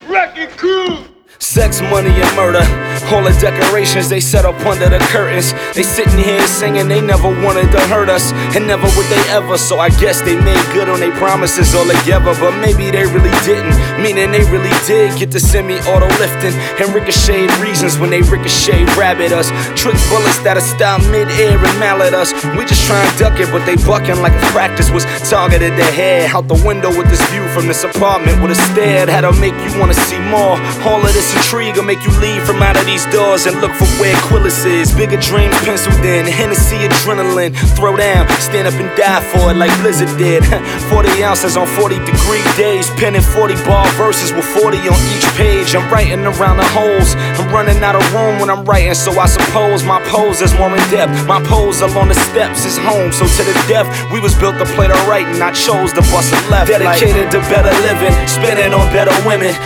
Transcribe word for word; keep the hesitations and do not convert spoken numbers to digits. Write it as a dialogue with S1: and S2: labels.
S1: Wrecking crew.
S2: Sex, money, and murder. All the decorations they set up under the curtains. They sitting here singing they never wanted to hurt us, and never would they ever. So I guess they made good on their promises all together. But maybe they really didn't, meaning they really did get the semi-auto lifting and ricocheted reasons when they ricochet rabbit us. Trick bullets that'll stop mid-air and mallet us. We just try and duck it, but they bucking like a practice was targeted their head. Out the window with this view from this apartment with a stare that'll make you wanna see more. All of this intrigue will make you leave from out of these doors and look for where Quillis is. Bigger dreams penciled in, Hennessy adrenaline. Throw down, stand up and die for it like Blizzard did. forty ounces on forty degree days, penning forty bar verses with forty on each page. I'm writing around the holes, I'm running out of room when I'm writing, so I suppose my pose is more in depth. My pose along the steps is home, so to the death we was built to play the right, and I chose to bust a left. Dedicated to better living, spinning on better women.